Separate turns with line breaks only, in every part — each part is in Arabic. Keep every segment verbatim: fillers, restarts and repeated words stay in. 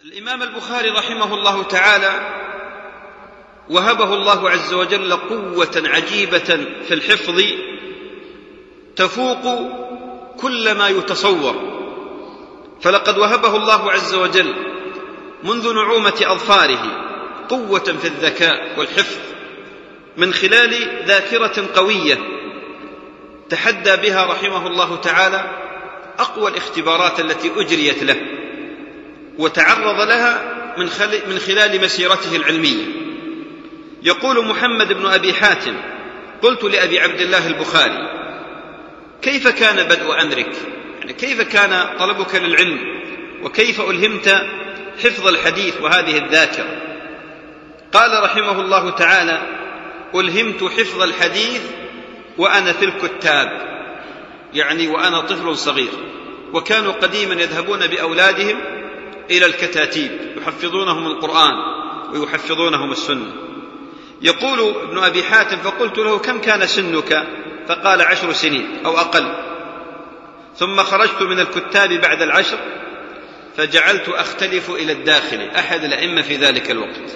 الإمام البخاري رحمه الله تعالى وهبه الله عز وجل قوة عجيبة في الحفظ تفوق كل ما يتصور، فلقد وهبه الله عز وجل منذ نعومة أظفاره قوة في الذكاء والحفظ من خلال ذاكرة قوية تحدى بها رحمه الله تعالى أقوى الاختبارات التي أجريت له وتعرض لها من خلال مسيرته العلمية. يقول محمد بن أبي حاتم: قلت لأبي عبد الله البخاري: كيف كان بدء أمرك؟ يعني كيف كان طلبك للعلم وكيف ألهمت حفظ الحديث وهذه الذاكرة؟ قال رحمه الله تعالى: ألهمت حفظ الحديث وأنا في الكتاب، يعني وأنا طفل صغير، وكانوا قديما يذهبون بأولادهم إلى الكتاتيب يحفظونهم القرآن ويحفظونهم السنة. يقول ابن أبي حاتم: فقلت له: كم كان سنك؟ فقال: عشر سنين أو أقل. ثم خرجت من الكتاب بعد العشر فجعلت أختلف إلى الداخل، أحد الأئمة في ذلك الوقت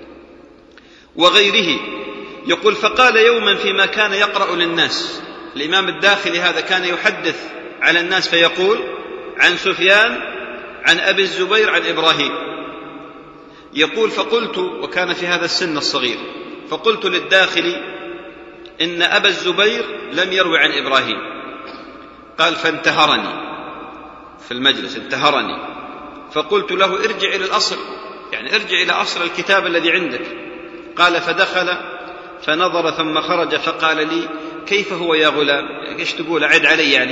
وغيره. يقول: فقال يوما فيما كان يقرأ للناس، الإمام الداخلي هذا كان يحدث على الناس فيقول: عن سفيان عن أبي الزبير عن إبراهيم. يقول: فقلت، وكان في هذا السن الصغير، فقلت للداخلي: إن أبا الزبير لم يروي عن إبراهيم. قال: فانتهرني في المجلس، انتهرني. فقلت له: ارجع إلى الأصل، يعني ارجع إلى أصل الكتاب الذي عندك. قال: فدخل فنظر ثم خرج فقال لي: كيف هو يا غلام؟ يعني ايش تقول؟ أعد علي يعني.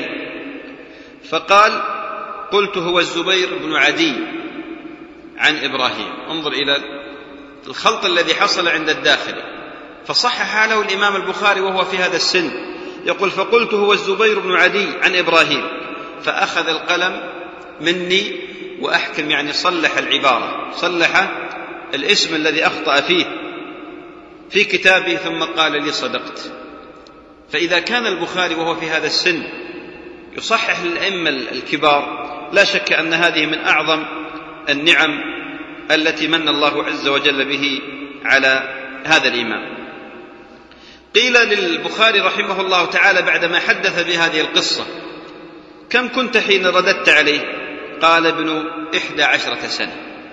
فقال: قلت: هو الزبير بن عدي عن إبراهيم. انظر إلى الخلط الذي حصل عند الداخل، فصحح له الإمام البخاري وهو في هذا السن. يقول: فقلت: هو الزبير بن عدي عن إبراهيم. فأخذ القلم مني وأحكم، يعني صلح العبارة، صلح الاسم الذي أخطأ فيه في كتابه، ثم قال لي: صدقت. فإذا كان البخاري وهو في هذا السن يصحح للأئمة الكبار، لا شك أن هذه من أعظم النعم التي من الله عز وجل به على هذا الإمام. قيل للبخاري رحمه الله تعالى بعدما حدث بهذه القصة: كم كنت حين رددت عليه؟ قال: ابن إحدى عشرة سنة.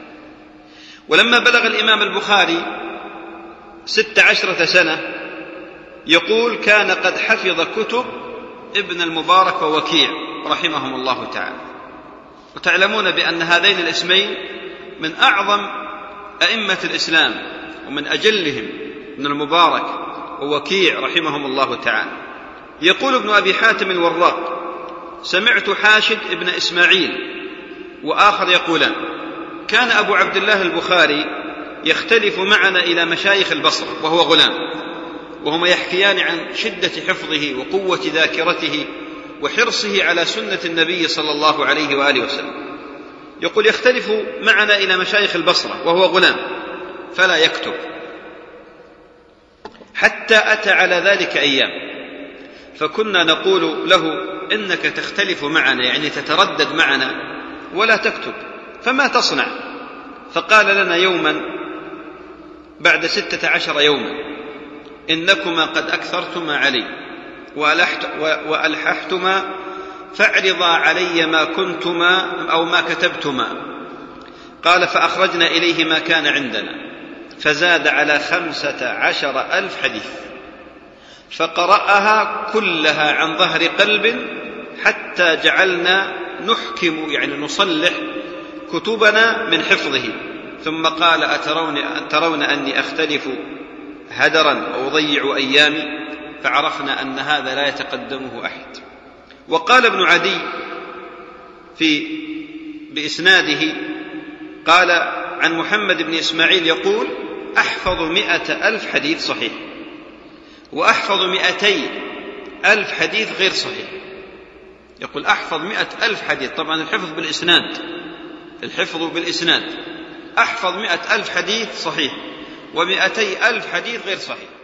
ولما بلغ الإمام البخاري ست عشرة سنة يقول: كان قد حفظ كتب ابن المبارك ووكيع رحمهم الله تعالى. وتعلمون بأن هذين الاسمين من أعظم أئمة الإسلام ومن أجلهم ابن المبارك ووكيع رحمهم الله تعالى. يقول ابن أبي حاتم الوراق: سمعت حاشد ابن إسماعيل وآخر يقولان: كان أبو عبد الله البخاري يختلف معنا إلى مشايخ البصرة وهو غلام، وهما يحكيان عن شدة حفظه وقوة ذاكرته وحرصه على سنة النبي صلى الله عليه وآله وسلم. يقول: يختلف معنا إلى مشايخ البصرة وهو غلام فلا يكتب، حتى أتى على ذلك أيام فكنا نقول له: إنك تختلف معنا، يعني تتردد معنا ولا تكتب، فما تصنع؟ فقال لنا يوما بعد ستة عشر يوما: إنكما قد أكثرتما علي وألححتما، فاعرضا علي ما كنتما أو ما كتبتما. قال: فأخرجنا إليه ما كان عندنا، فزاد على خمسة عشر ألف حديث، فقرأها كلها عن ظهر قلب، حتى جعلنا نحكم، يعني نصلح كتبنا من حفظه. ثم قال: أترون, أترون أني أختلف هدرا وأضيع أيامي؟ فعرفنا أن هذا لا يتقدمه أحد. وقال ابن عدي في بإسناده، قال عن محمد بن إسماعيل يقول: أحفظ مئة ألف حديث صحيح، وأحفظ مئتي ألف حديث غير صحيح. يقول: أحفظ مئة ألف حديث، طبعا الحفظ بالإسناد، الحفظ بالإسناد، أحفظ مئة ألف حديث صحيح ومئتي ألف حديث غير صحيح.